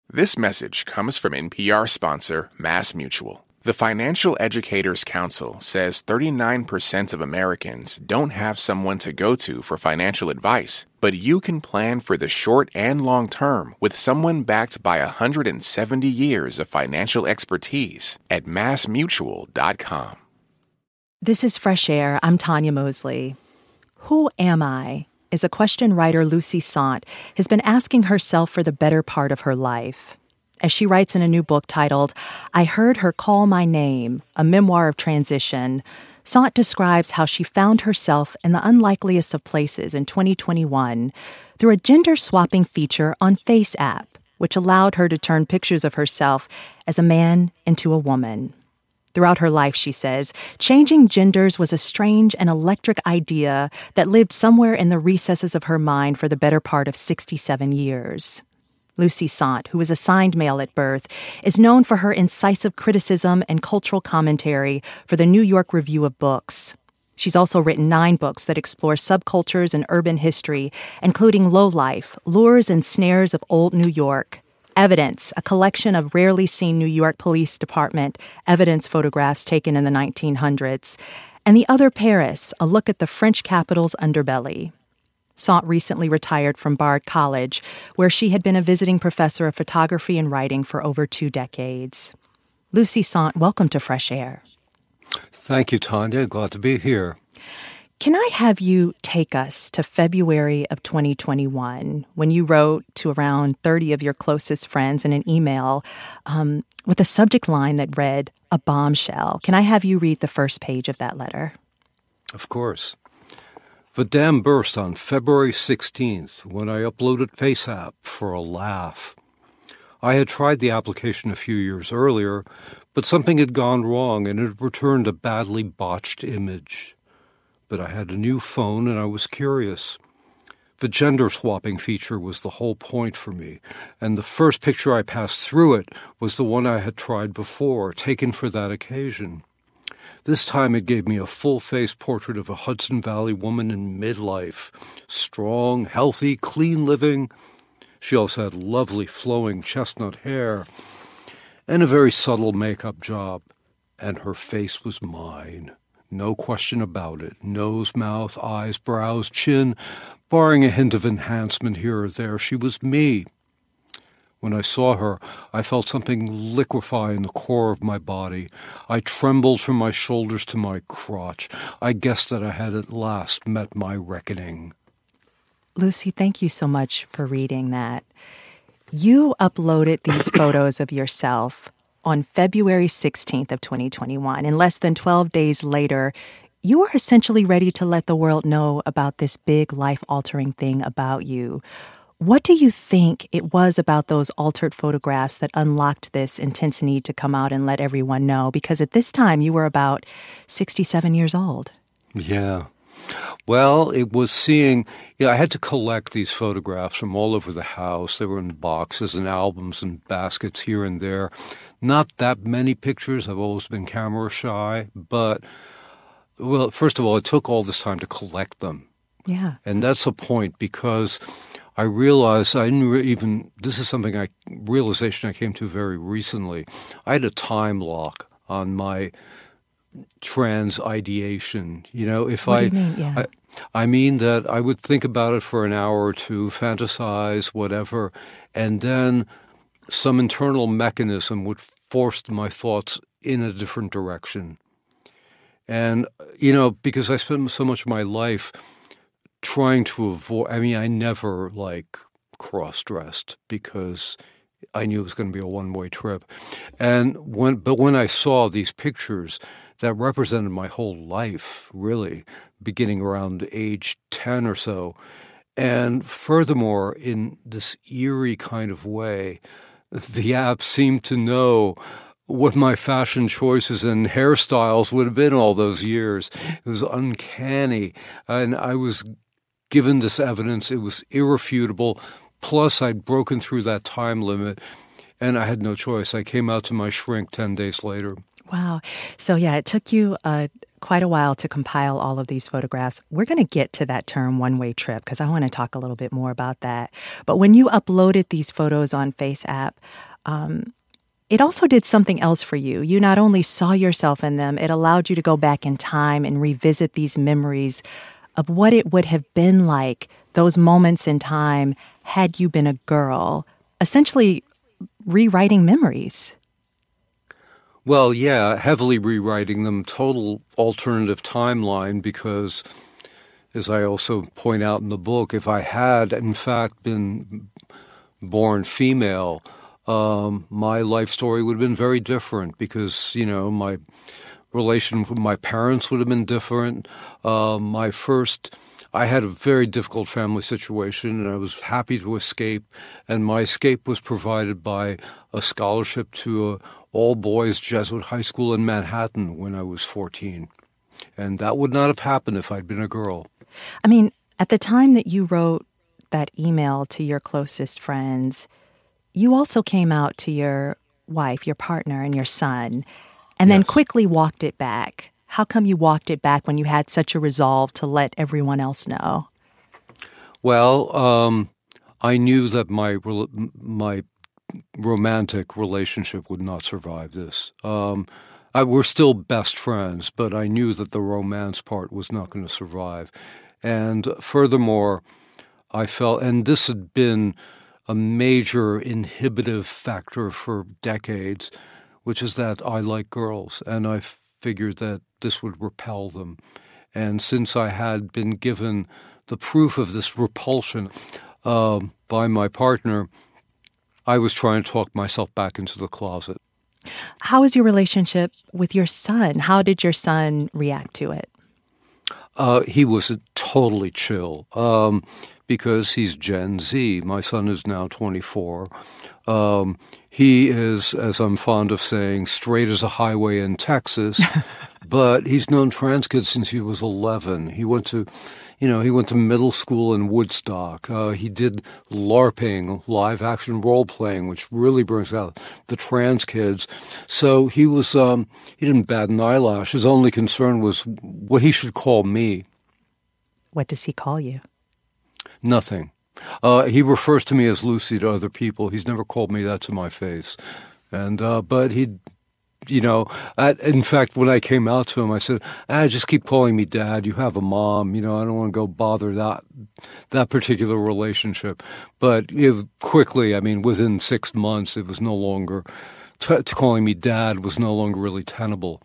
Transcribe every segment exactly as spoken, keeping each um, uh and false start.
This message comes from N P R sponsor MassMutual. The Financial Educators Council says thirty-nine percent of Americans don't have someone to go to for financial advice, but you can plan for the short and long term with someone backed by one hundred seventy years of financial expertise at mass mutual dot com. This is Fresh Air. I'm Tanya Mosley. Who am I? Is a question writer Lucy Sant has been asking herself for the better part of her life. As she writes in a new book titled, I Heard Her Call My Name, a memoir of transition, Sant describes how she found herself in the unlikeliest of places in twenty twenty-one through a gender-swapping feature on FaceApp, which allowed her to turn pictures of herself as a man into a woman. Throughout her life, she says, changing genders was a strange and electric idea that lived somewhere in the recesses of her mind for the better part of sixty-seven years. Lucy Sant, who was assigned male at birth, is known for her incisive criticism and cultural commentary for the New York Review of Books. She's also written nine books that explore subcultures and urban history, including Lowlife, Lures and Snares of Old New York, Evidence, a collection of rarely seen New York Police Department evidence photographs taken in the nineteen hundreds, and The Other Paris, a look at the French capital's underbelly. Sant recently retired from Bard College, where she had been a visiting professor of photography and writing for over two decades. Lucy Sant, welcome to Fresh Air. Thank you, Tanya. Glad to be here. Can I have you take us to February of twenty twenty-one, when you wrote to around thirty of your closest friends in an email um, with a subject line that read, a bombshell? Can I have you read the first page of that letter? Of course. The dam burst on February sixteenth when I uploaded FaceApp for a laugh. I had tried the application a few years earlier, but something had gone wrong and it returned a badly botched image. But I had a new phone and I was curious. The gender-swapping feature was the whole point for me, and the first picture I passed through it was the one I had tried before, taken for that occasion. This time it gave me a full-face portrait of a Hudson Valley woman in midlife, strong, healthy, clean living. She also had lovely flowing chestnut hair and a very subtle makeup job, and her face was mine. No question about it. Nose, mouth, eyes, brows, chin, barring a hint of enhancement here or there, she was me. When I saw her, I felt something liquefy in the core of my body. I trembled from my shoulders to my crotch. I guessed that I had at last met my reckoning. Lucy, thank you so much for reading that. You uploaded these photos of yourself on February sixteenth of twenty twenty-one, and less than twelve days later, you were essentially ready to let the world know about this big life-altering thing about you. What do you think it was about those altered photographs that unlocked this intense need to come out and let everyone know? Because at this time, you were about sixty-seven years old. Yeah. Well, it was seeing, yeah, I had to collect these photographs from all over the house. They were in boxes and albums and baskets here and there. Not that many pictures. I've always been camera shy. But, well, first of all, it took all this time to collect them. Yeah. And that's a point because I realized I didn't re- even, this is something I, realization I came to very recently. I had a time lock on my trans ideation. You know, if what I, do you mean? Yeah. I, I mean that I would think about it for an hour or two, fantasize, whatever, and then some internal mechanism would force my thoughts in a different direction. And, you know, because I spent so much of my life trying to avoid, I mean, I never, like, cross-dressed because I knew it was going to be a one-way trip. And when, but when I saw these pictures that represented my whole life, really, beginning around age ten or so, and furthermore, in this eerie kind of way, the app seemed to know what my fashion choices and hairstyles would have been all those years. It was uncanny. And I was given this evidence. It was irrefutable. Plus, I'd broken through that time limit, and I had no choice. I came out to my shrink ten days later. Wow. So, yeah, it took you a quite a while to compile all of these photographs. We're going to get to that term one-way trip because I want to talk a little bit more about that. But when you uploaded these photos on FaceApp, um, it also did something else for you. You not only saw yourself in them, it allowed you to go back in time and revisit these memories of what it would have been like, those moments in time, had you been a girl, essentially rewriting memories. Well, yeah, heavily rewriting them, total alternative timeline, because, as I also point out in the book, if I had, in fact, been born female, um, my life story would have been very different because, you know, my relation with my parents would have been different. Uh, my first... I had a very difficult family situation, and I was happy to escape. And my escape was provided by a scholarship to a all-boys Jesuit high school in Manhattan when I was fourteen. And that would not have happened if I'd been a girl. I mean, at the time that you wrote that email to your closest friends, you also came out to your wife, your partner, and your son, and then Yes. quickly walked it back. How come you walked it back when you had such a resolve to let everyone else know? Well, um, I knew that my rel- my romantic relationship would not survive this. Um, I, we're still best friends, but I knew that the romance part was not going to survive. And furthermore, I felt, and this had been a major inhibitive factor for decades, which is that I like girls, and I figured that this would repel them. And since I had been given the proof of this repulsion uh, by my partner, I was trying to talk myself back into the closet. How is your relationship with your son? How did your son react to it? Uh, he was totally chill um, because he's Gen Z. My son is now twenty-four. Um, he is, as I'm fond of saying, straight as a highway in Texas, but he's known trans kids since he was eleven. He went to, you know, he went to middle school in Woodstock. Uh, he did LARPing, live action role playing, which really brings out the trans kids. So he was, um, he didn't bat an eyelash. His only concern was what he should call me. What does he call you? Nothing. Uh, he refers to me as Lucy to other people. He's never called me that to my face. And, uh, but he, you know, I, in fact, when I came out to him, I said, ah, just keep calling me Dad. You have a mom. You know, I don't want to go bother that, that particular relationship. But it, quickly, I mean, within six months, it was no longer, t- to calling me Dad was no longer really tenable.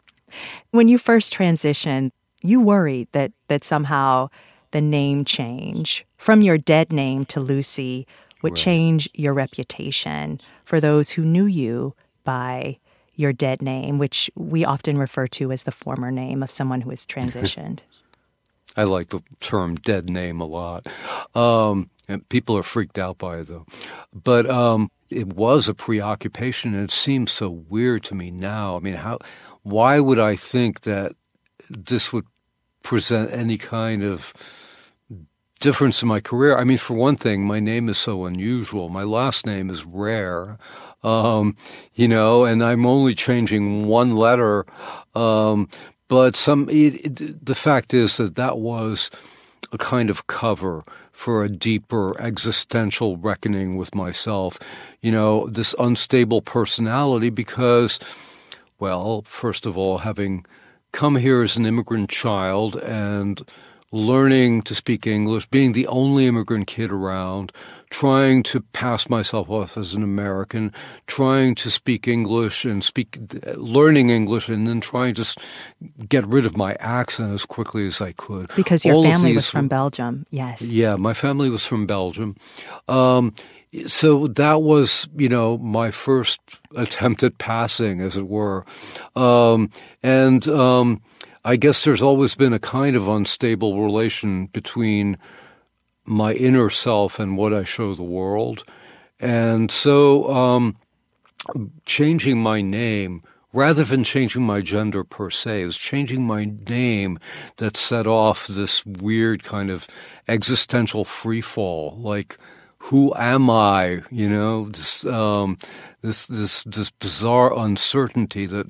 When you first transitioned, you worried that that somehow the name change from your dead name to Lucy would Right. change your reputation for those who knew you by your dead name, which we often refer to as the former name of someone who has transitioned. I like the term dead name a lot. Um, and people are freaked out by it, though. But um, it was a preoccupation, and it seems so weird to me now. I mean, how? Why would I think that this would present any kind of difference in my career? I mean, for one thing, my name is so unusual. My last name is rare, um, you know, and I'm only changing one letter. Um, but some, it, it, the fact is that that was a kind of cover for a deeper existential reckoning with myself. You know, this unstable personality because, well, first of all, having come here as an immigrant child and learning to speak English, being the only immigrant kid around, trying to pass myself off as an American, trying to speak English and speak, learning English, and then trying to get rid of my accent as quickly as I could. Because your All of family these- was from Belgium, yes. Yeah, my family was from Belgium. Um, so that was, you know, my first attempt at passing, as it were. Um, and um, I guess there's always been a kind of unstable relation between my inner self and what I show the world. And so um, changing my name, rather than changing my gender per se, it was changing my name that set off this weird kind of existential free fall, like, who am I? You know, this um, this this this bizarre uncertainty that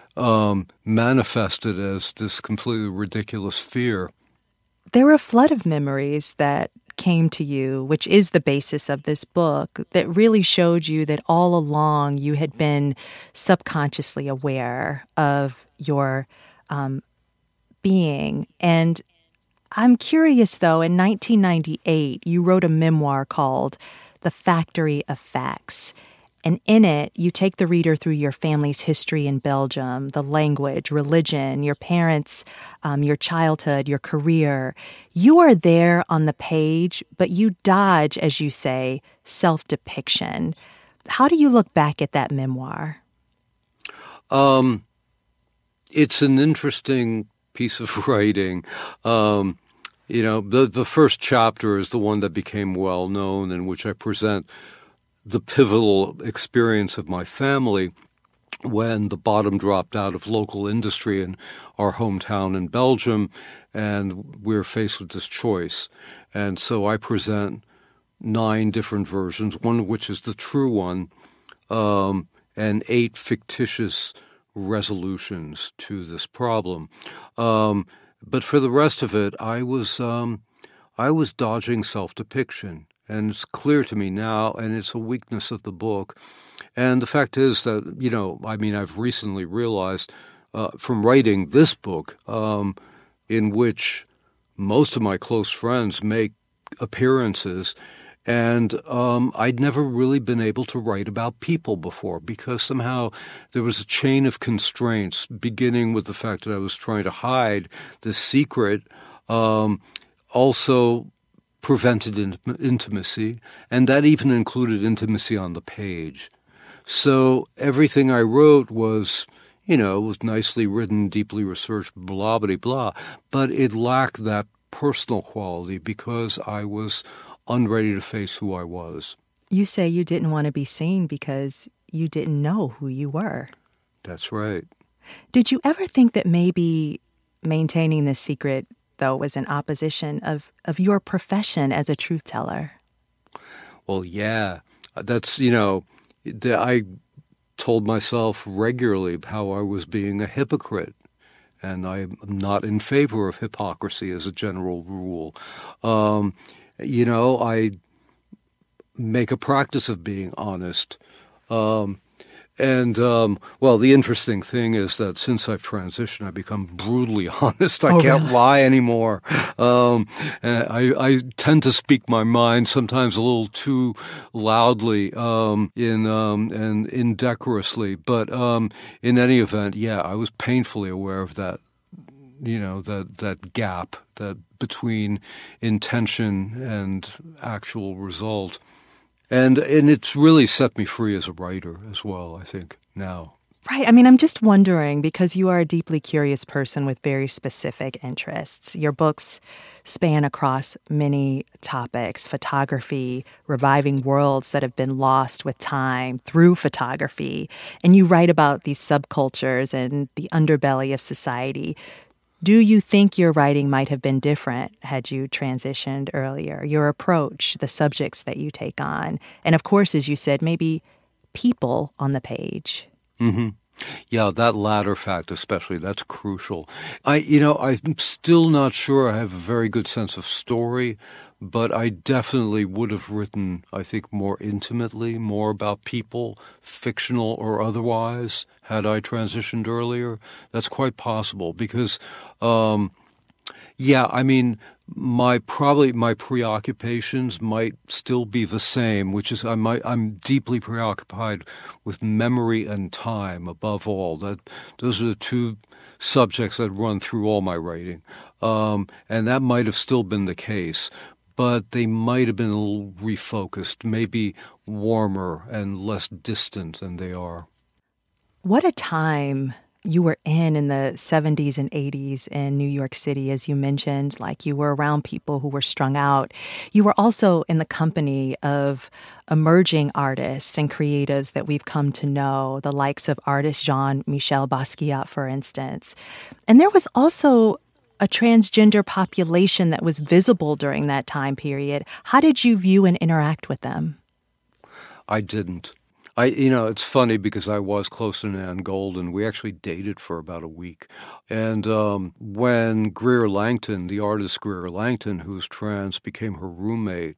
um, manifested as this completely ridiculous fear. There were a flood of memories that came to you, which is the basis of this book, that really showed you that all along you had been subconsciously aware of your um, being. And I'm curious, though, in nineteen ninety-eight, you wrote a memoir called The Factory of Facts. And in it, you take the reader through your family's history in Belgium, the language, religion, your parents, um, your childhood, your career. You are there on the page, but you dodge, as you say, self-depiction. How do you look back at that memoir? Um, it's an interesting piece of writing. Um, you know, the, the first chapter is the one that became well known, in which I present the pivotal experience of my family when the bottom dropped out of local industry in our hometown in Belgium, and we're faced with this choice. And so I present nine different versions, one of which is the true one, um, and eight fictitious resolutions to this problem. Um, but for the rest of it, I was um, I was dodging self-depiction. And it's clear to me now, and it's a weakness of the book. And the fact is that, you know, I mean, I've recently realized uh, from writing this book, um, in which most of my close friends make appearances, and um, I'd never really been able to write about people before, because somehow there was a chain of constraints, beginning with the fact that I was trying to hide the secret, um, also prevented in- intimacy, and that even included intimacy on the page. So everything I wrote was, you know, was nicely written, deeply researched, blah, blah, blah, but it lacked that personal quality because I was unready to face who I was. You say you didn't want to be seen because you didn't know who you were. That's right. Did you ever think that maybe maintaining this secret, though, was in opposition of, of your profession as a truth teller? Well, yeah. That's, you know, I told myself regularly how I was being a hypocrite, and I'm not in favor of hypocrisy as a general rule. Um, you know, I make a practice of being honest. Um And, um, well, the interesting thing is that since I've transitioned, I've become brutally honest. I oh, can't really? lie anymore. Um, and I, I tend to speak my mind sometimes a little too loudly um, in um, and indecorously. But um, in any event, yeah, I was painfully aware of that, you know, that, that gap that between intention and actual result. And and it's really set me free as a writer as well, I think, now. Right. I mean, I'm just wondering, because you are a deeply curious person with very specific interests. Your books span across many topics: photography, reviving worlds that have been lost with time through photography. And you write about these subcultures and the underbelly of society. Do you think your writing might have been different had you transitioned earlier? Your approach, the subjects that you take on, and of course, as you said, maybe people on the page. Mm-hmm. Yeah, that latter fact especially, that's crucial. I, you know, I'm still not sure I have a very good sense of story, but I definitely would have written, I think, more intimately, more about people, fictional or otherwise, had I transitioned earlier. That's quite possible because, um, yeah, I mean, my probably my preoccupations might still be the same, which is I might I'm deeply preoccupied with memory and time above all. That those are the two subjects that run through all my writing, um, and that might have still been the case. But they might have been a little refocused, maybe warmer and less distant than they are. What a time you were in in the seventies and eighties in New York City, as you mentioned, like you were around people who were strung out. You were also in the company of emerging artists and creatives that we've come to know, the likes of artist Jean-Michel Basquiat, for instance. And there was also a transgender population that was visible during that time period. How did you view and interact with them? I didn't. I, you know, it's funny because I was close to Nan Goldin. We actually dated for about a week. And um, when Greer Langton, the artist Greer Langton, who's trans, became her roommate,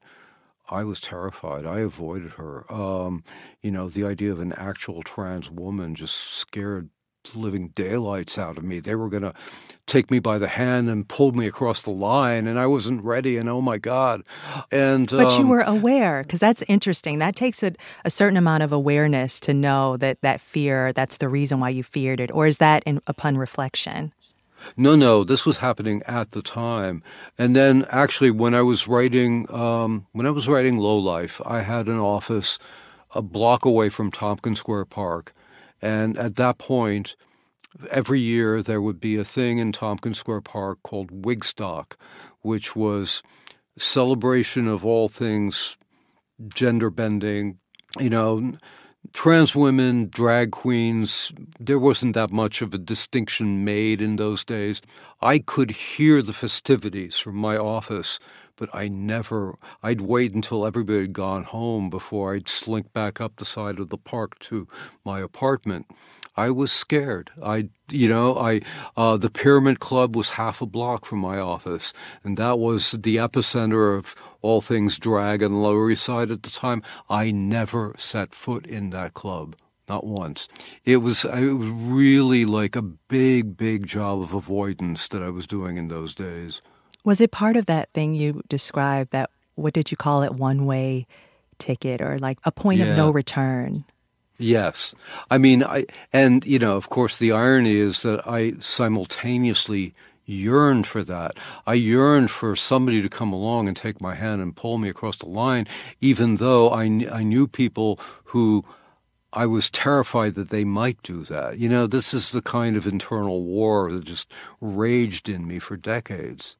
I was terrified. I avoided her. Um, you know, the idea of an actual trans woman just scared living daylights out of me. They were going to take me by the hand and pull me across the line, and I wasn't ready, and oh my God. And But um, you were aware, because that's interesting. That takes a, a certain amount of awareness to know that that fear, that's the reason why you feared it. Or is that in, upon reflection? No, no, this was happening at the time. And then actually when I was writing, um, when I was writing Low Life, I had an office a block away from Tompkins Square Park. And at that point, every year there would be a thing in Tompkins Square Park called Wigstock, which was celebration of all things gender bending, you know, trans women, drag queens. There wasn't that much of a distinction made in those days. I could hear the festivities from my office, but I never, I'd wait until everybody had gone home before I'd slink back up the side of the park to my apartment. I was scared. I, you know, I, uh, the Pyramid Club was half a block from my office, and that was the epicenter of all things drag on the Lower East Side at the time. I never set foot in that club, not once. It was, it was really like a big, big job of avoidance that I was doing in those days. Was it part of that thing you described, that, what did you call it, one-way ticket, or like a point Yeah. of no return? Yes. I mean, I, and, you know, of course, the irony is that I simultaneously yearned for that. I yearned for somebody to come along and take my hand and pull me across the line, even though I, kn- I knew people who I was terrified that they might do that. You know, this is the kind of internal war that just raged in me for decades.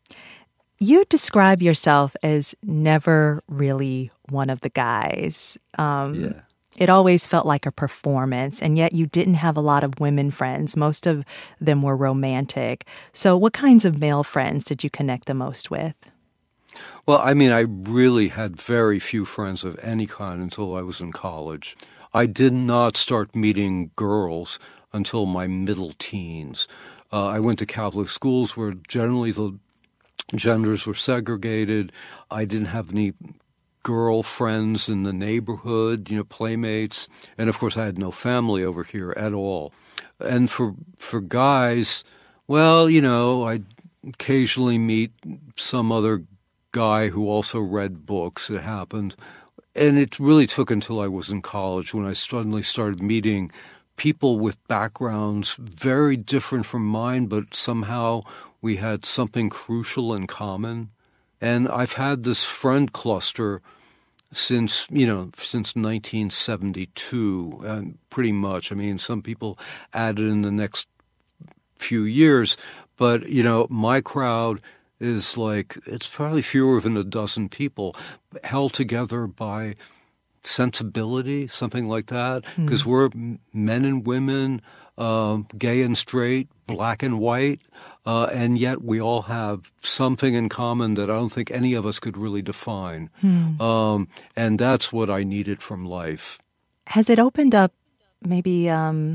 You describe yourself as never really one of the guys. Um, Yeah. It always felt like a performance, and yet you didn't have a lot of women friends. Most of them were romantic. So what kinds of male friends did you connect the most with? Well, I mean, I really had very few friends of any kind until I was in college. I did not start meeting girls until my middle teens. Uh, I went to Catholic schools where generally the genders were segregated. I didn't have any girlfriends in the neighborhood, you know, playmates. And of course, I had no family over here at all. And for for guys, well, you know, I'd occasionally meet some other guy who also read books. It happened. And it really took until I was in college when I suddenly started meeting people with backgrounds very different from mine, but somehow we had something crucial in common. And I've had this friend cluster since, you know, since nineteen seventy-two, and pretty much. I mean, some people added in the next few years, but, you know, my crowd is like, it's probably fewer than a dozen people held together by sensibility, something like that, because mm. we're men and women, uh, gay and straight, black and white, uh, and yet we all have something in common that I don't think any of us could really define. Mm. Um, and that's what I needed from life. Has it opened up maybe um,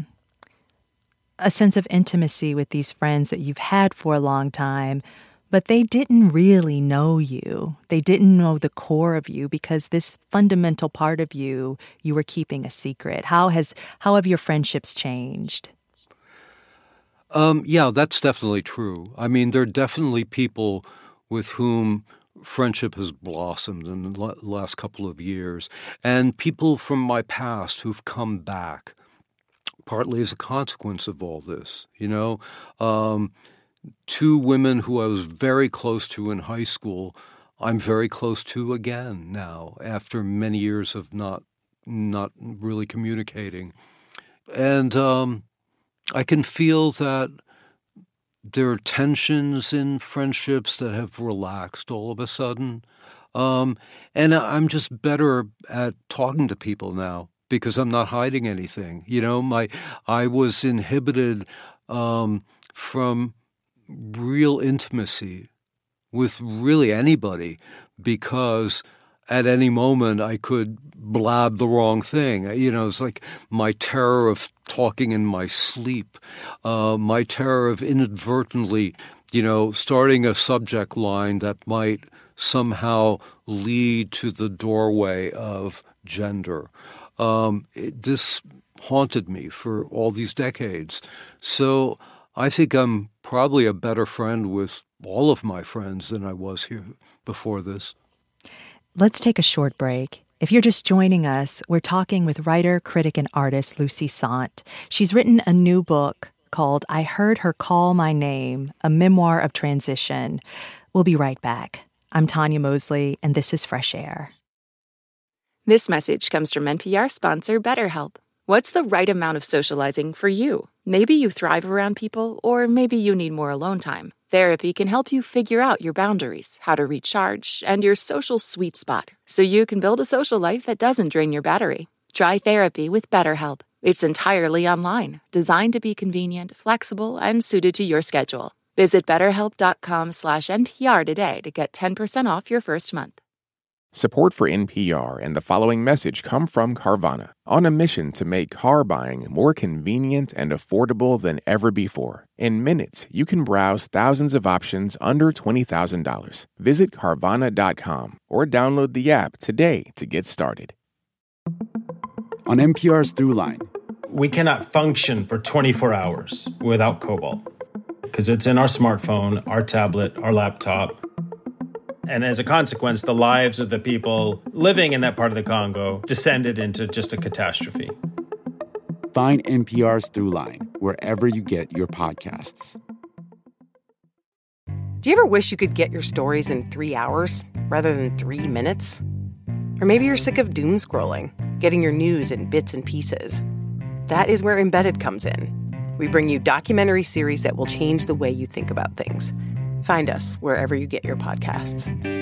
a sense of intimacy with these friends that you've had for a long time, but they didn't really know you? They didn't know the core of you because this fundamental part of you, you were keeping a secret. How has how have your friendships changed? Um, yeah, that's definitely true. I mean, there are definitely people with whom friendship has blossomed in the last couple of years, and people from my past who've come back, partly as a consequence of all this, you know. Um, two women who I was very close to in high school, I'm very close to again now, after many years of not not really communicating. And um, I can feel that there are tensions in friendships that have relaxed all of a sudden. Um, and I'm just better at talking to people now because I'm not hiding anything. You know, my I was inhibited um, from real intimacy with really anybody because at any moment I could blab the wrong thing. You know, it's like my terror of talking in my sleep, uh, my terror of inadvertently, you know, starting a subject line that might somehow lead to the doorway of gender. Um, it, this haunted me for all these decades. So I think I'm probably a better friend with all of my friends than I was here before this. Let's take a short break. If you're just joining us, we're talking with writer, critic, and artist Lucy Sant. She's written a new book called I Heard Her Call My Name, a memoir of transition. We'll be right back. I'm Tanya Mosley, and this is Fresh Air. This message comes from N P R sponsor BetterHelp. What's the right amount of socializing for you? Maybe you thrive around people, or maybe you need more alone time. Therapy can help you figure out your boundaries, how to recharge, and your social sweet spot, so you can build a social life that doesn't drain your battery. Try therapy with BetterHelp. It's entirely online, designed to be convenient, flexible, and suited to your schedule. Visit betterhelp.com slash NPR today to get ten percent off your first month. Support for N P R and the following message come from Carvana, on a mission to make car buying more convenient and affordable than ever before. In minutes, you can browse thousands of options under twenty thousand dollars. Visit Carvana dot com or download the app today to get started. On N P R's Throughline, we cannot function for twenty-four hours without cobalt because it's in our smartphone, our tablet, our laptop. And as a consequence, the lives of the people living in that part of the Congo descended into just a catastrophe. Find N P R's Throughline wherever you get your podcasts. Do you ever wish you could get your stories in three hours rather than three minutes? Or maybe you're sick of doom scrolling, getting your news in bits and pieces. That is where Embedded comes in. We bring you documentary series that will change the way you think about things. Find us wherever you get your podcasts.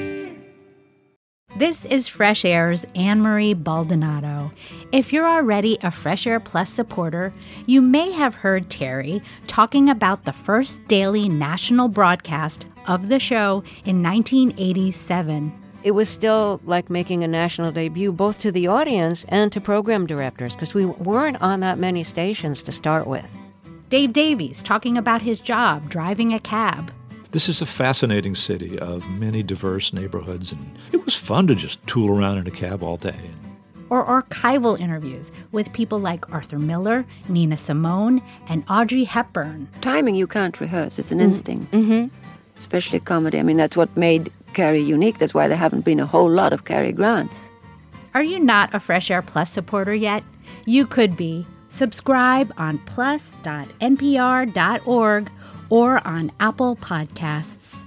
This is Fresh Air's Anne-Marie Baldonado. If you're already a Fresh Air Plus supporter, you may have heard Terry talking about the first daily national broadcast of the show in nineteen eighty-seven. It was still like making a national debut, both to the audience and to program directors, because we weren't on that many stations to start with. Dave Davies talking about his job driving a cab. This is a fascinating city of many diverse neighborhoods, and it was fun to just tool around in a cab all day. Or archival interviews with people like Arthur Miller, Nina Simone, and Audrey Hepburn. Timing you can't rehearse. It's an Mm-hmm. instinct. Mm-hmm. Especially comedy. I mean, that's what made Cary unique. That's why there haven't been a whole lot of Cary Grants. Are you not a Fresh Air Plus supporter yet? You could be. Subscribe on plus dot N P R dot org or on Apple Podcasts.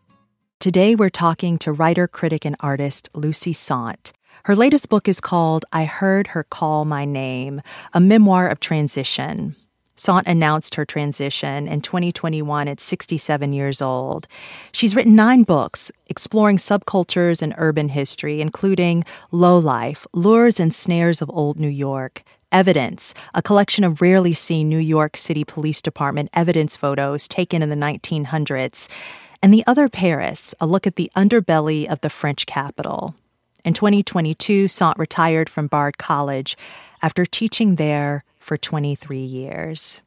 Today we're talking to writer, critic, and artist Lucy Sant. Her latest book is called I Heard Her Call My Name, a memoir of transition. Sant announced her transition in twenty twenty-one at sixty-seven years old. She's written nine books exploring subcultures and urban history, including Low Life, Lures and Snares of Old New York, Evidence, a collection of rarely seen New York City Police Department evidence photos taken in the nineteen hundreds, and The Other Paris, a look at the underbelly of the French capital. In twenty twenty-two, Sant retired from Bard College after teaching there for twenty-three years.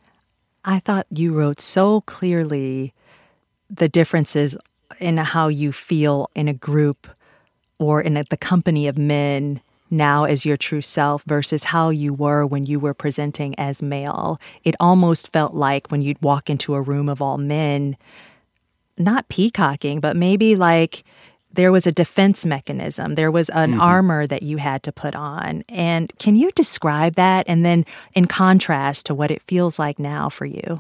I thought you wrote so clearly the differences in how you feel in a group or in a, the company of men now as your true self versus how you were when you were presenting as male. It almost felt like when you'd walk into a room of all men, not peacocking, but maybe like there was a defense mechanism. There was an mm-hmm. armor that you had to put on. And can you describe that? And then in contrast to what it feels like now for you?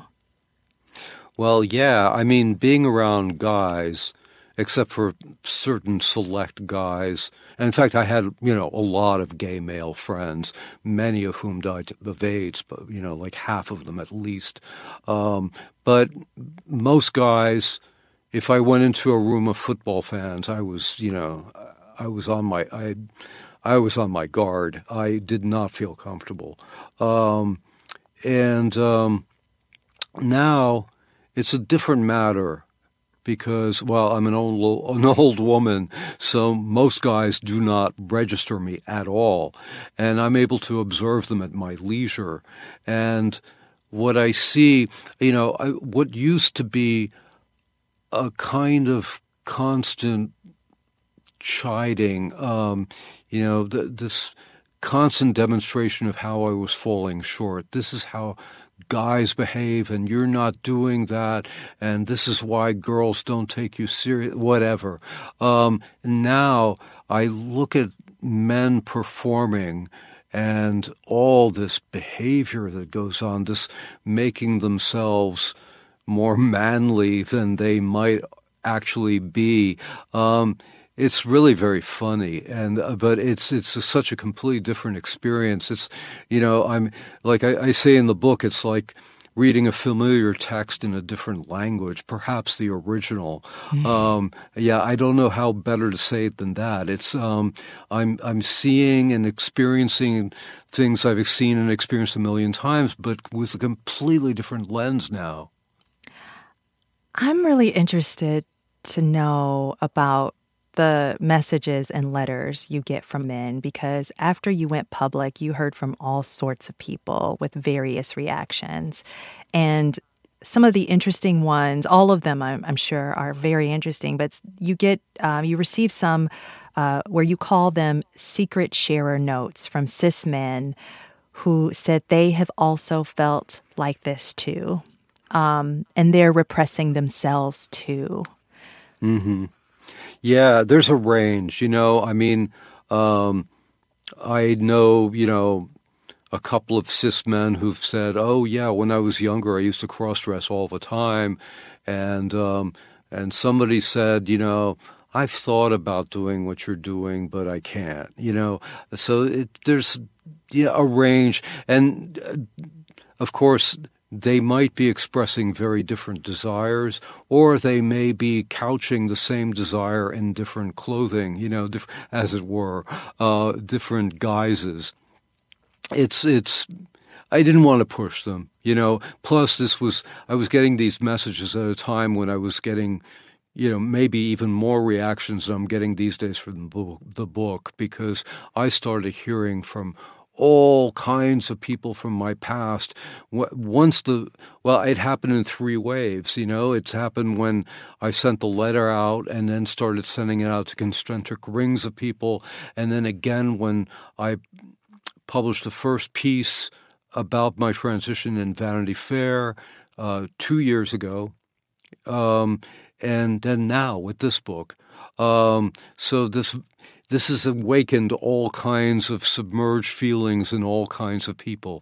Well, yeah. I mean, being around guys, except for certain select guys. And in fact, I had, you know, a lot of gay male friends, many of whom died of AIDS, but, you know, like half of them at least. Um, but most guys, if I went into a room of football fans, I was, you know, I was on my, I, I was on my guard. I did not feel comfortable. Um, and um, now it's a different matter because, well, I'm an old, an old woman, so most guys do not register me at all. And I'm able to observe them at my leisure. And what I see, you know, I, what used to be a kind of constant chiding, um, you know, th- this constant demonstration of how I was falling short. This is how guys behave, and you're not doing that, and this is why girls don't take you serious, whatever. Um, now I look at men performing and all this behavior that goes on, this making themselves more manly than they might actually be. Um, It's really very funny, and uh, but it's it's a, such a completely different experience. It's, you know, I'm like I, I say in the book, it's like reading a familiar text in a different language, perhaps the original. Mm. Um, yeah, I don't know how better to say it than that. It's um, I'm I'm seeing and experiencing things I've seen and experienced a million times, but with a completely different lens now. I'm really interested to know about the messages and letters you get from men, because after you went public, you heard from all sorts of people with various reactions. And some of the interesting ones, all of them I'm, I'm sure are very interesting, but you get, um, you receive some uh, where you call them secret sharer notes from cis men who said they have also felt like this too. Um, and they're repressing themselves too. Mm-hmm. Yeah, there's a range, you know. I mean, um, I know, you know, a couple of cis men who've said, oh, yeah, when I was younger, I used to cross-dress all the time. And um, and somebody said, you know, I've thought about doing what you're doing, but I can't, you know. So it, there's yeah, a range. And, uh, of course, they might be expressing very different desires, or they may be couching the same desire in different clothing, you know, diff- as it were, uh, different guises. It's, it's, I didn't want to push them, you know. Plus, this was, I was getting these messages at a time when I was getting, you know, maybe even more reactions than I'm getting these days from the book, the book, because I started hearing from all kinds of people from my past. Once the, well, it happened in three waves, you know. It's happened when I sent the letter out and then started sending it out to concentric rings of people. And then again, when I published the first piece about my transition in Vanity Fair uh, two years ago. Um, and then now with this book. Um, so this... This has awakened all kinds of submerged feelings in all kinds of people.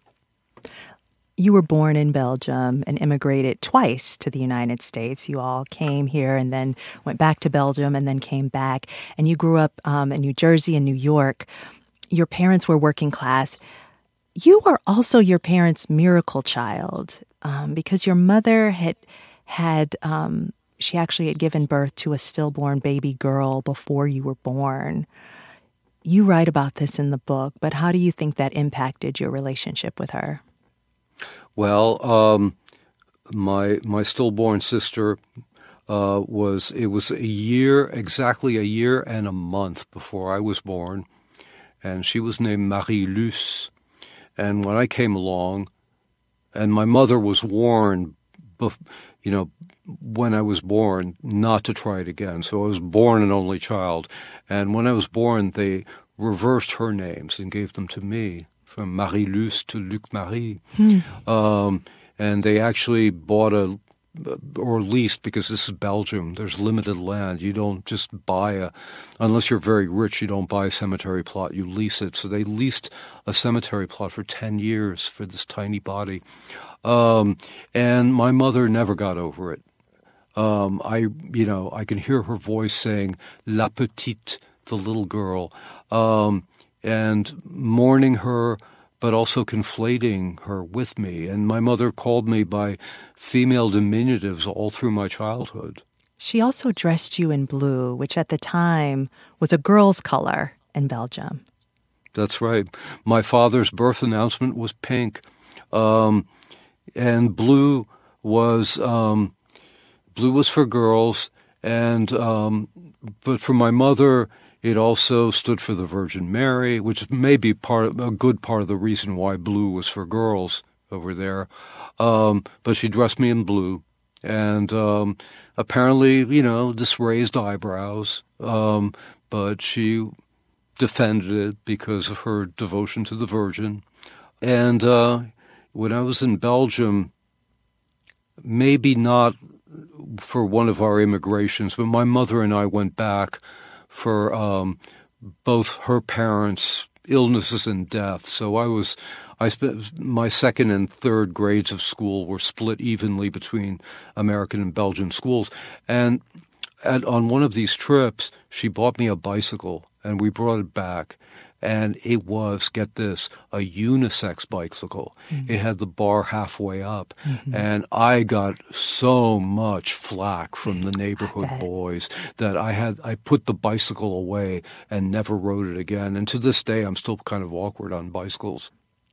You were born in Belgium and immigrated twice to the United States. You all came here and then went back to Belgium and then came back. And you grew up um, in New Jersey and New York. Your parents were working class. You were also your parents' miracle child um, because your mother had had... Um, She actually had given birth to a stillborn baby girl before you were born. You write about this in the book, but how do you think that impacted your relationship with her? Well, um, my my stillborn sister uh, was, it was a year, exactly a year and a month before I was born, and she was named Marie-Luce. And when I came along, and my mother was warned, you know, when I was born, not to try it again. So I was born an only child. And when I was born, they reversed her names and gave them to me, from Marie-Luce to Luc-Marie. Hmm. Um, and they actually bought a, or leased, because this is Belgium, there's limited land. You don't just buy a, unless you're very rich, you don't buy a cemetery plot, you lease it. So they leased a cemetery plot for ten years for this tiny body. Um, and my mother never got over it. Um, I, you know, I can hear her voice saying, La Petite, the little girl, um, and mourning her, but also conflating her with me. And my mother called me by female diminutives all through my childhood. She also dressed you in blue, which at the time was a girl's color in Belgium. That's right. My father's birth announcement was pink. Um, and blue was... Um, blue was for girls, and um, but for my mother, it also stood for the Virgin Mary, which may be part of, a good part of the reason why blue was for girls over there. Um, but she dressed me in blue, and um, apparently, you know, just raised eyebrows. Um, but she defended it because of her devotion to the Virgin. And uh, when I was in Belgium, maybe not for one of our immigrations, but my mother and I went back for um, both her parents' illnesses and deaths. So I was, I spent my second and third grades of school were split evenly between American and Belgian schools. And at, on one of these trips, she bought me a bicycle, and we brought it back. And it was, get this, a unisex bicycle. Mm-hmm. It had the bar halfway up. Mm-hmm. And I got so much flack from the neighborhood boys that I had I put the bicycle away and never rode it again. And to this day, I'm still kind of awkward on bicycles.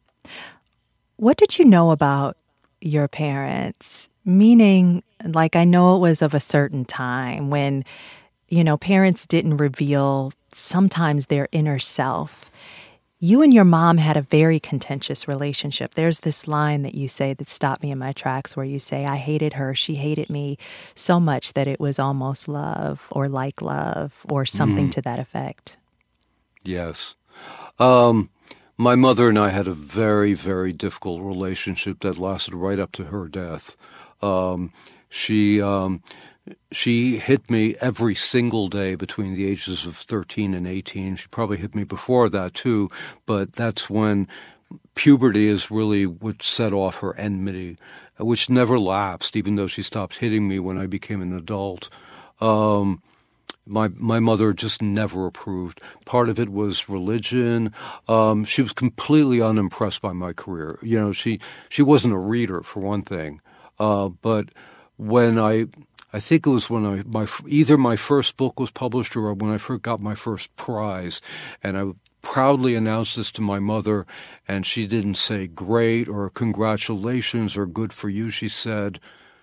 What did you know about your parents? Meaning, like, I know it was of a certain time when, you know, parents didn't reveal sometimes their inner self. You and your mom had a very contentious relationship. There's this line that you say that stopped me in my tracks where you say, I hated her, she hated me so much that it was almost love or like love or something mm. to that effect. Yes. Um, my mother and I had a very, very difficult relationship that lasted right up to her death. Um, she... Um, She hit me every single day between the ages of thirteen and eighteen. She probably hit me before that, too, but that's when puberty is really what set off her enmity, which never lapsed, even though she stopped hitting me when I became an adult. Um, my my mother just never approved. Part of it was religion. Um, she was completely unimpressed by my career. You know, she, she wasn't a reader, for one thing. Uh, but when I... I think it was when I my either my first book was published or when I first got my first prize, and I proudly announced this to my mother, and she didn't say great or congratulations or good for you. She said,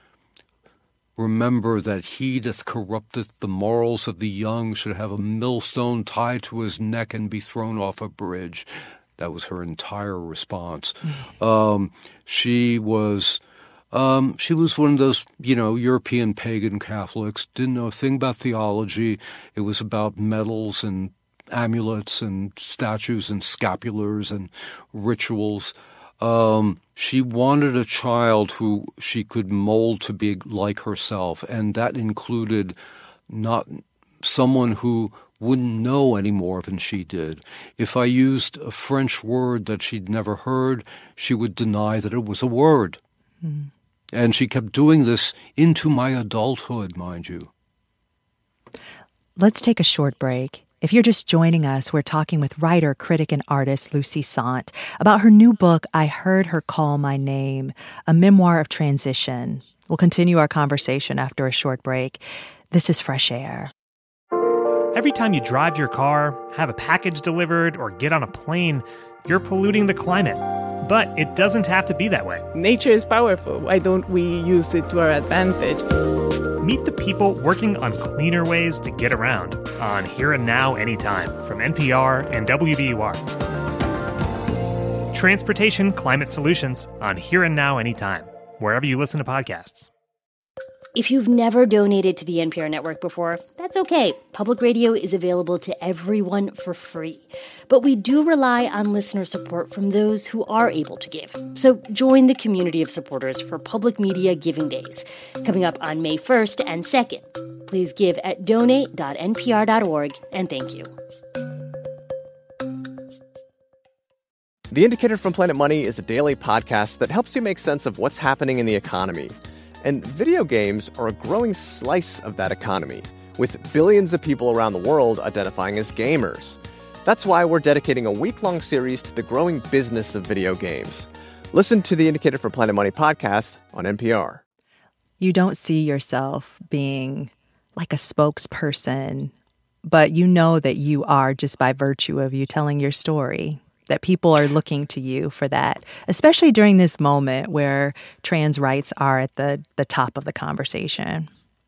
remember that he that corrupteth the morals of the young should have a millstone tied to his neck and be thrown off a bridge. That was her entire response. Mm-hmm. Um, she was... Um, she was one of those, you know, European pagan Catholics, didn't know a thing about theology. It was about medals and amulets and statues and scapulars and rituals. Um, she wanted a child who she could mold to be like herself, and that included not someone who wouldn't know any more than she did. If I used a French word that she'd never heard, she would deny that it was a word. Mm. And she kept doing this into my adulthood, mind you. Let's take a short break. If you're just joining us, we're talking with writer, critic, and artist Lucy Sant about her new book, I Heard Her Call My Name, a memoir of transition. We'll continue our conversation after a short break. This is Fresh Air. Every time you drive your car, have a package delivered, or get on a plane, you're polluting the climate. But it doesn't have to be that way. Nature is powerful. Why don't we use it to our advantage? Meet the people working on cleaner ways to get around on Here and Now Anytime from N P R and W B U R. Transportation Climate Solutions on Here and Now Anytime, wherever you listen to podcasts. If you've never donated to the N P R network before, that's okay. Public radio is available to everyone for free. But we do rely on listener support from those who are able to give. So join the community of supporters for Public Media Giving Days, coming up on May first and second. Please give at donate dot n p r dot org, and thank you. The Indicator from Planet Money is a daily podcast that helps you make sense of what's happening in the economy. And video games are a growing slice of that economy, with billions of people around the world identifying as gamers. That's why we're dedicating a week-long series to the growing business of video games. Listen to the Indicator from Planet Money podcast on N P R. You don't see yourself being like a spokesperson, but you know that you are just by virtue of you telling your story. That people are looking to you for that, especially during this moment where trans rights are at the, the top of the conversation.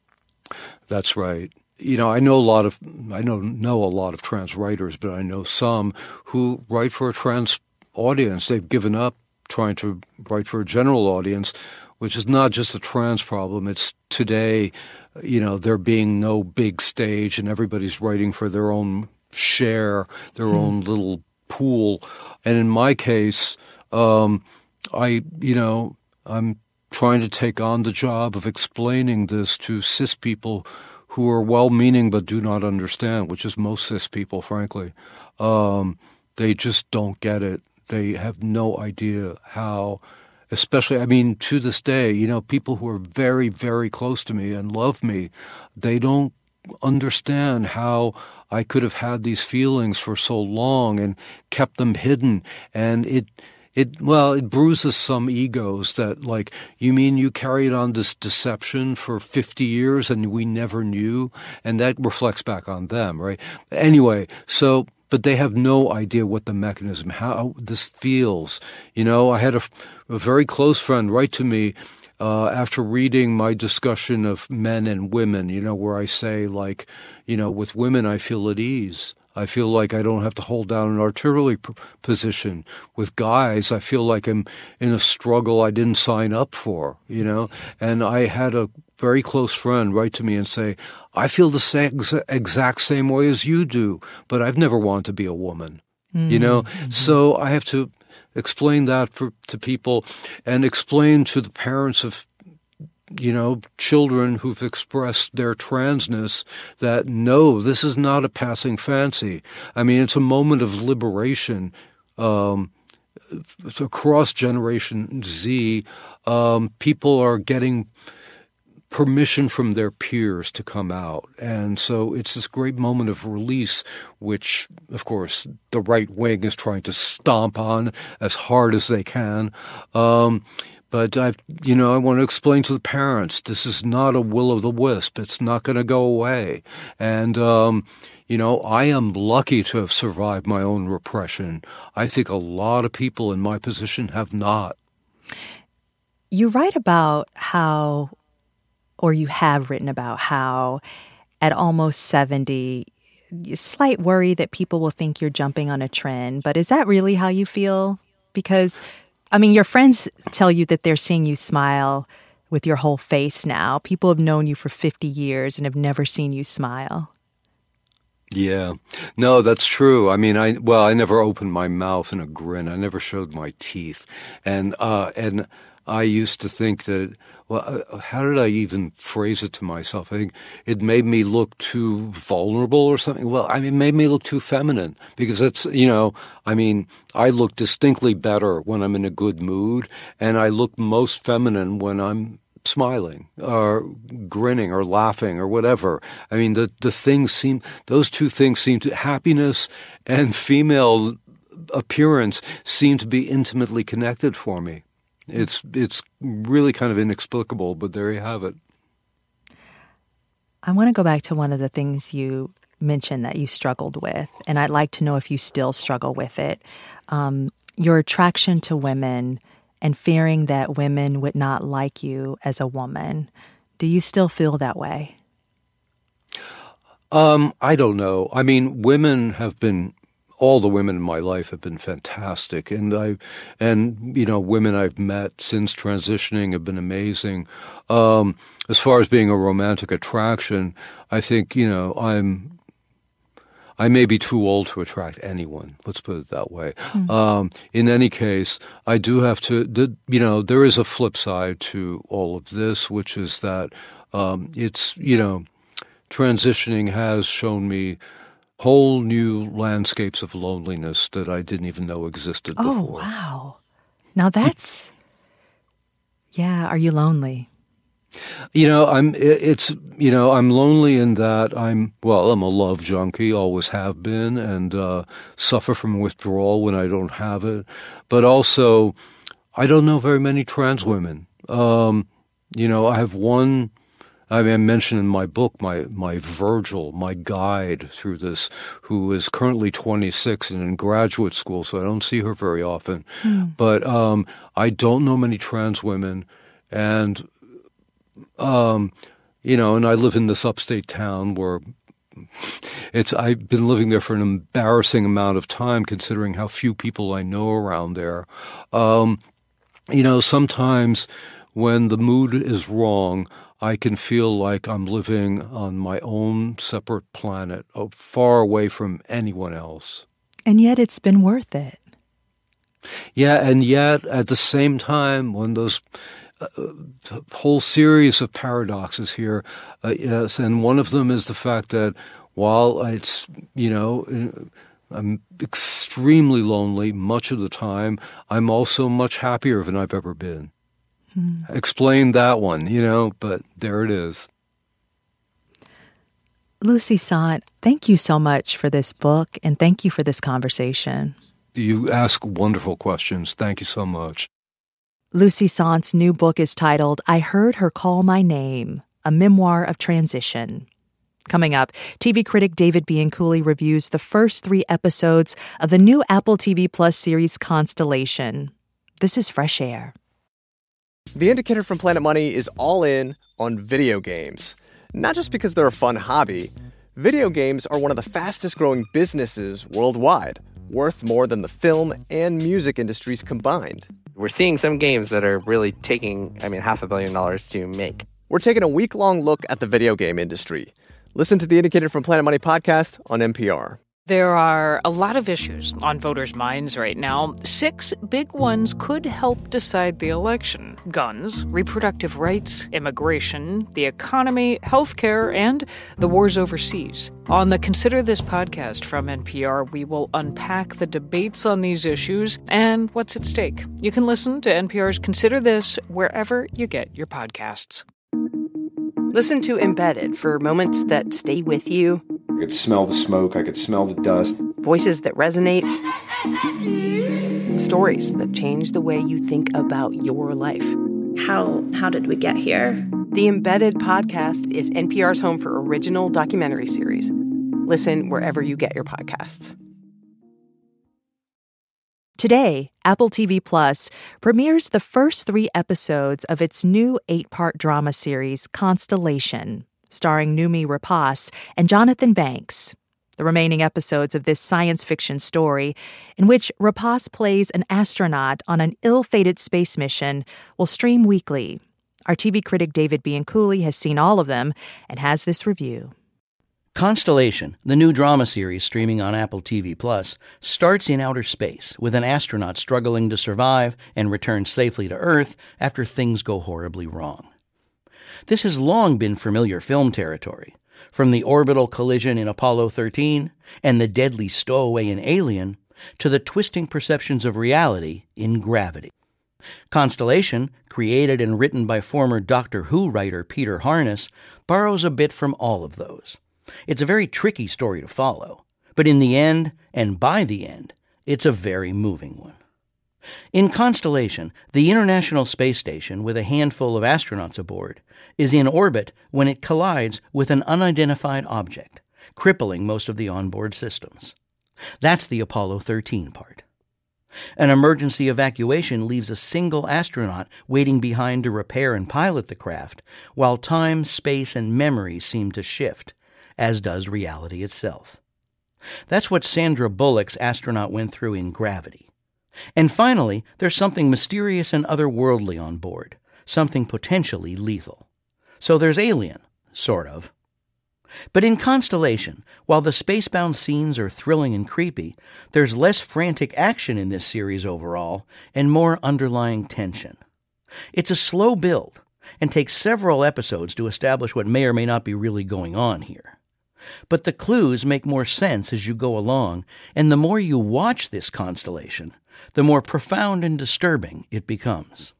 That's right. You know, I know a lot of I know know a lot of trans writers, but I know some who write for a trans audience. They've given up trying to write for a general audience, which is not just a trans problem. It's today, you know, there being no big stage and everybody's writing for their own share, their mm. own little pool. And in my case, um, I, you know, I'm trying to take on the job of explaining this to cis people who are well-meaning but do not understand, which is most cis people, frankly. Um, they just don't get it. They have no idea how, especially, I mean, to this day, you know, people who are very, very close to me and love me, they don't understand how I could have had these feelings for so long and kept them hidden. And it, it well, it bruises some egos that, like, you mean you carried on this deception for fifty years and we never knew? And that reflects back on them, right? Anyway, so... but they have no idea what the mechanism, how this feels. You know, I had a, a very close friend write to me uh, after reading my discussion of men and women, you know, where I say, like, you know, with women I feel at ease. I feel like I don't have to hold down an artillery p- position. With guys, I feel like I'm in a struggle I didn't sign up for, you know. And I had a very close friend write to me and say, I feel the same, exact same way as you do, but I've never wanted to be a woman, mm-hmm. you know? Mm-hmm. So I have to explain that for, to people and explain to the parents of, you know, children who've expressed their transness that, no, this is not a passing fancy. I mean, it's a moment of liberation. Um, across Generation Z, um, people are getting permission from their peers to come out. And so it's this great moment of release, which, of course, the right wing is trying to stomp on as hard as they can. Um, but, I, you know, I want to explain to the parents, this is not a will-o'-the-wisp. It's not going to go away. And, um, you know, I am lucky to have survived my own repression. I think a lot of people in my position have not. You write about how... or you have written about how at almost seventy, slight worry that people will think you're jumping on a trend. But is that really how you feel? Because, I mean, your friends tell you that they're seeing you smile with your whole face now. People have known you for fifty years and have never seen you smile. Yeah. No, that's true. I mean, I well, I never opened my mouth in a grin. I never showed my teeth. And uh, and I used to think that, well, how did I even phrase it to myself? I think it made me look too vulnerable or something. Well, I mean, it made me look too feminine because it's, you know, I mean, I look distinctly better when I'm in a good mood, and I look most feminine when I'm smiling or grinning or laughing or whatever. I mean, the, the things seem, those two things seem to, happiness and female appearance seem to be intimately connected for me. It's it's really kind of inexplicable, but there you have it. I want to go back to one of the things you mentioned that you struggled with, and I'd like to know if you still struggle with it. Um, your attraction to women and fearing that women would not like you as a woman. Do you still feel that way? Um, I don't know. I mean, women have been... all the women in my life have been fantastic, and I, and you know, women I've met since transitioning have been amazing. Um, as far as being a romantic attraction, I think you know I'm, I may be too old to attract anyone. Let's put it that way. Mm. Um, in any case, I do have to. The, you know, there is a flip side to all of this, which is that um, it's you know, transitioning has shown me whole new landscapes of loneliness that I didn't even know existed before. Oh, wow. Now that's, yeah, are you lonely? You know, I'm, it's, you know, I'm lonely in that I'm, well, I'm a love junkie, always have been, and uh, suffer from withdrawal when I don't have it. But also, I don't know very many trans women. Um, you know, I have one... I mean, I mentioned in my book, my, my Virgil, my guide through this, who is currently twenty-six and in graduate school, so I don't see her very often. Mm. But um, I don't know many trans women, and um, You know, and I live in this upstate town where it's, I've been living there for an embarrassing amount of time considering how few people I know around there. Um, you know, sometimes when the mood is wrong, I can feel like I'm living on my own separate planet, far away from anyone else. And yet it's been worth it. Yeah, and yet at the same time, when those uh, whole series of paradoxes here, uh, yes, and one of them is the fact that while it's, you know, I'm extremely lonely much of the time, I'm also much happier than I've ever been. Hmm. Explain that one, you know, but there it is. Lucy Sant, thank you so much for this book, and thank you for this conversation. You ask wonderful questions. Thank you so much. Lucy Sant's new book is titled I Heard Her Call My Name, a memoir of transition. Coming up, T V critic David Bianculli reviews the first three episodes of the new Apple T V Plus series Constellation. This is Fresh Air. The Indicator from Planet Money is all in on video games. Not just because they're a fun hobby. Video games are one of the fastest growing businesses worldwide, worth more than the film and music industries combined. We're seeing some games that are really taking, I mean, half a billion dollars to make. We're taking a week-long look at the video game industry. Listen to the Indicator from Planet Money podcast on N P R. There are a lot of issues on voters' minds right now. Six big ones could help decide the election: guns, reproductive rights, immigration, the economy, healthcare, and the wars overseas. On the Consider This podcast from N P R, we will unpack the debates on these issues and what's at stake. You can listen to N P R's Consider This wherever you get your podcasts. Listen to Embedded for moments that stay with you. I could smell the smoke. I could smell the dust. Voices that resonate. Stories that change the way you think about your life. How how did we get here? The Embedded podcast is N P R's home for original documentary series. Listen wherever you get your podcasts. Today, Apple T V Plus premieres the first three episodes of its new eight-part drama series, Constellation, starring Noomi Rapace and Jonathan Banks. The remaining episodes of this science fiction story, in which Rapace plays an astronaut on an ill-fated space mission, will stream weekly. Our T V critic David Bianculli has seen all of them and has this review. Constellation, the new drama series streaming on Apple T V Plus, starts in outer space with an astronaut struggling to survive and return safely to Earth after things go horribly wrong. This has long been familiar film territory, from the orbital collision in Apollo thirteen and the deadly stowaway in Alien to the twisting perceptions of reality in Gravity. Constellation, created and written by former Doctor Who writer Peter Harness, borrows a bit from all of those. It's a very tricky story to follow, but in the end, and by the end, it's a very moving one. In Constellation, the International Space Station, with a handful of astronauts aboard, is in orbit when it collides with an unidentified object, crippling most of the onboard systems. That's the Apollo thirteen part. An emergency evacuation leaves a single astronaut waiting behind to repair and pilot the craft, while time, space, and memory seem to shift, as does reality itself. That's what Sandra Bullock's astronaut went through in Gravity. And finally, there's something mysterious and otherworldly on board, something potentially lethal. So there's Alien, sort of. But in Constellation, while the spacebound scenes are thrilling and creepy, there's less frantic action in this series overall and more underlying tension. It's a slow build and takes several episodes to establish what may or may not be really going on here. But the clues make more sense as you go along, and the more you watch this constellation, the more profound and disturbing it becomes.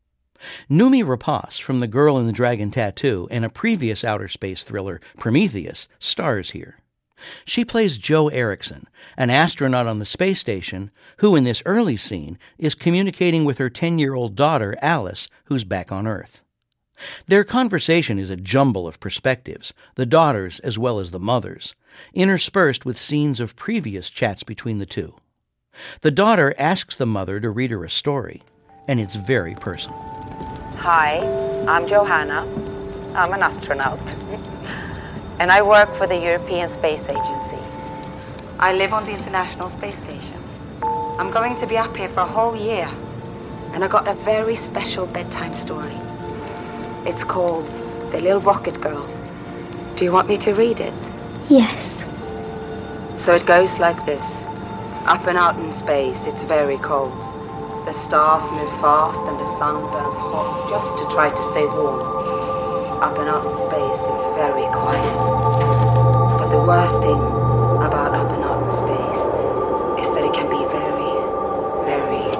Noomi Rapace from The Girl in the Dragon Tattoo and a previous outer space thriller, Prometheus, stars here. She plays Jo Erickson, an astronaut on the space station who, in this early scene, is communicating with her ten-year-old daughter, Alice, who's back on Earth. Their conversation is a jumble of perspectives, the daughter's as well as the mother's, interspersed with scenes of previous chats between the two. The daughter asks the mother to read her a story, and it's very personal. Hi, I'm Johanna. I'm an astronaut. And I work for the European Space Agency. I live on the International Space Station. I'm going to be up here for a whole year. And I got a very special bedtime story. It's called The Little Rocket Girl. Do you want me to read it? Yes. So it goes like this. Up and out in space, it's very cold. The stars move fast and the sun burns hot just to try to stay warm. Up and out in space, it's very quiet. But the worst thing about up and out in space is that it can be very, very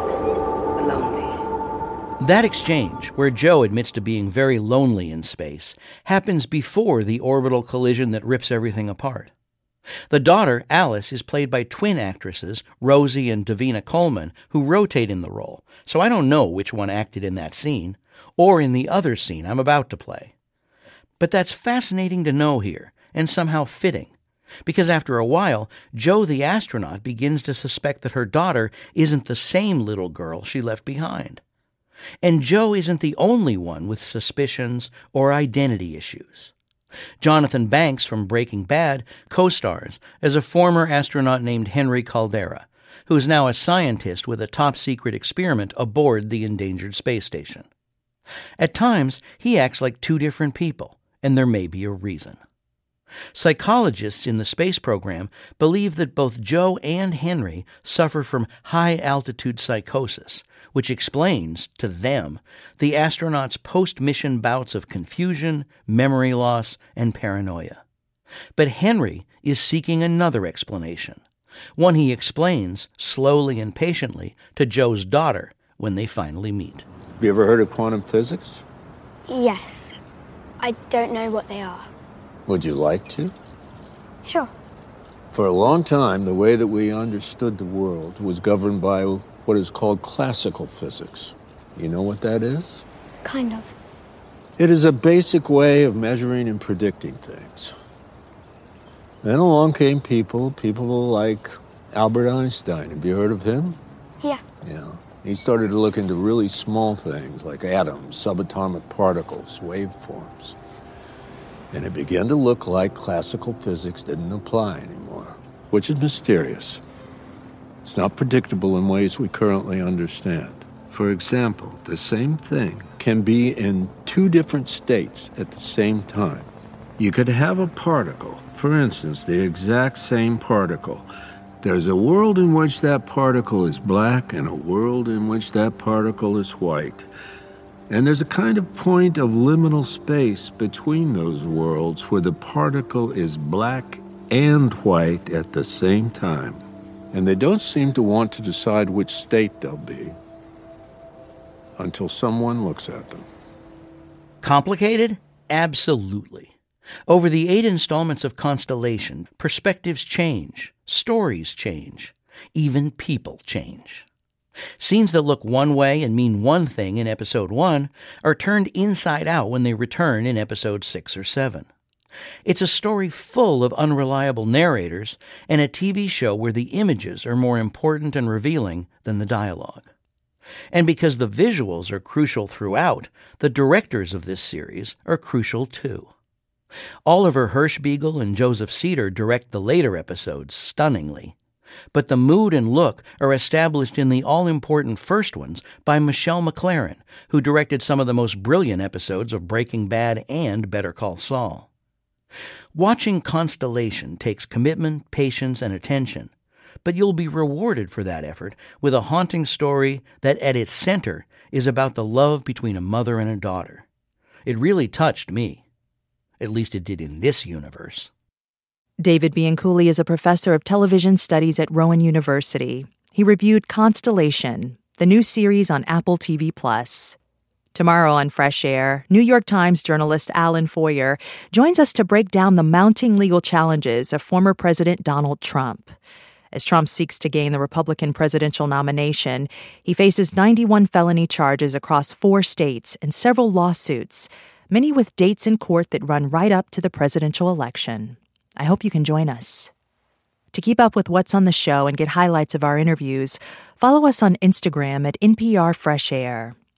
lonely. That exchange, where Joe admits to being very lonely in space, happens before the orbital collision that rips everything apart. The daughter, Alice, is played by twin actresses, Rosie and Davina Coleman, who rotate in the role, so I don't know which one acted in that scene, or in the other scene I'm about to play. But that's fascinating to know here, and somehow fitting, because after a while, Jo the astronaut begins to suspect that her daughter isn't the same little girl she left behind. And Jo isn't the only one with suspicions or identity issues. Jonathan Banks from Breaking Bad co-stars as a former astronaut named Henry Caldera, who is now a scientist with a top-secret experiment aboard the endangered space station. At times, he acts like two different people, and there may be a reason. Psychologists in the space program believe that both Jo and Henry suffer from high-altitude psychosis, which explains, to them, the astronauts' post-mission bouts of confusion, memory loss, and paranoia. But Henry is seeking another explanation, one he explains, slowly and patiently, to Jo's daughter when they finally meet. Have you ever heard of quantum physics? Yes. I don't know what they are. Would you like to? Sure. For a long time, the way that we understood the world was governed by what is called classical physics. You know what that is? Kind of. It is a basic way of measuring and predicting things. Then along came people, people like Albert Einstein. Have you heard of him? Yeah. Yeah. He started to look into really small things like atoms, subatomic particles, waveforms. And it began to look like classical physics didn't apply anymore, which is mysterious. It's not predictable in ways we currently understand. For example, the same thing can be in two different states at the same time. You could have a particle, for instance, the exact same particle. There's a world in which that particle is black and a world in which that particle is white. And there's a kind of point of liminal space between those worlds where the particle is black and white at the same time. And they don't seem to want to decide which state they'll be until someone looks at them. Complicated? Absolutely. Over the eight installments of Constellation, perspectives change, stories change, even people change. Scenes that look one way and mean one thing in episode one are turned inside out when they return in episode six or seven. It's a story full of unreliable narrators and a T V show where the images are more important and revealing than the dialogue. And because the visuals are crucial throughout, the directors of this series are crucial too. Oliver Hirschbiegel and Joseph Cedar direct the later episodes stunningly, but the mood and look are established in the all-important first ones by Michelle MacLaren, who directed some of the most brilliant episodes of Breaking Bad and Better Call Saul. Watching Constellation takes commitment, patience, and attention, but you'll be rewarded for that effort with a haunting story that at its center is about the love between a mother and a daughter. It really touched me. At least it did in this universe. David Bianculli is a professor of television studies at Rowan University. He reviewed Constellation, the new series on Apple T V Plus. Tomorrow on Fresh Air, New York Times journalist Alan Foyer joins us to break down the mounting legal challenges of former President Donald Trump. As Trump seeks to gain the Republican presidential nomination, he faces ninety-one felony charges across four states and several lawsuits, many with dates in court that run right up to the presidential election. I hope you can join us. To keep up with what's on the show and get highlights of our interviews, follow us on Instagram at N P R Fresh Air.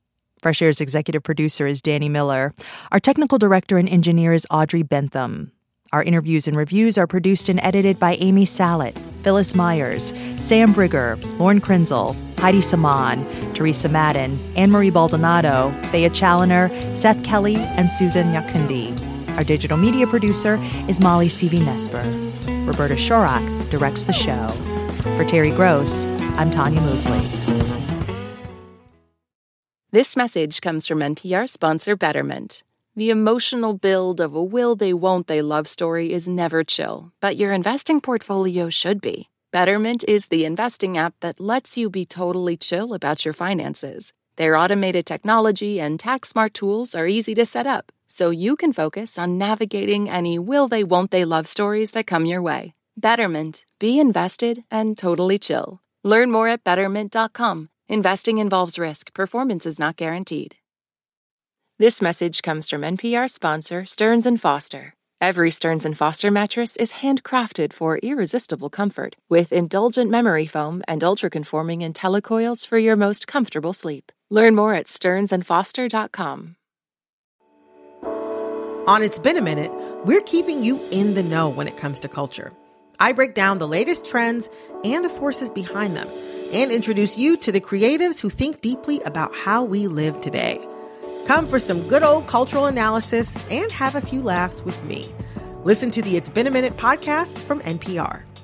Fresh Air's executive producer is Danny Miller. Our technical director and engineer is Audrey Bentham. Our interviews and reviews are produced and edited by Amy Salet, Phyllis Myers, Sam Brigger, Lauren Krenzel, Heidi Saman, Teresa Madden, Anne-Marie Baldonado, Thea Challoner, Seth Kelly, and Susan Yakundi. Our digital media producer is Molly Seavy-Nesper. Roberta Shorak directs the show. For Terry Gross, I'm Tanya Mosley. This message comes from N P R sponsor Betterment. The emotional build of a will they won't they love story is never chill, but your investing portfolio should be. Betterment is the investing app that lets you be totally chill about your finances. Their automated technology and tax-smart tools are easy to set up, so you can focus on navigating any will they won't they love stories that come your way. Betterment. Be invested and totally chill. Learn more at betterment dot com. Investing involves risk. Performance is not guaranteed. This message comes from N P R sponsor Stearns and Foster. Every Stearns and Foster mattress is handcrafted for irresistible comfort, with indulgent memory foam and ultra-conforming IntelliCoils for your most comfortable sleep. Learn more at stearns and foster dot com. On It's Been a Minute, we're keeping you in the know when it comes to culture. I break down the latest trends and the forces behind them, and introduce you to the creatives who think deeply about how we live today. Come for some good old cultural analysis and have a few laughs with me. Listen to the It's Been a Minute podcast from N P R.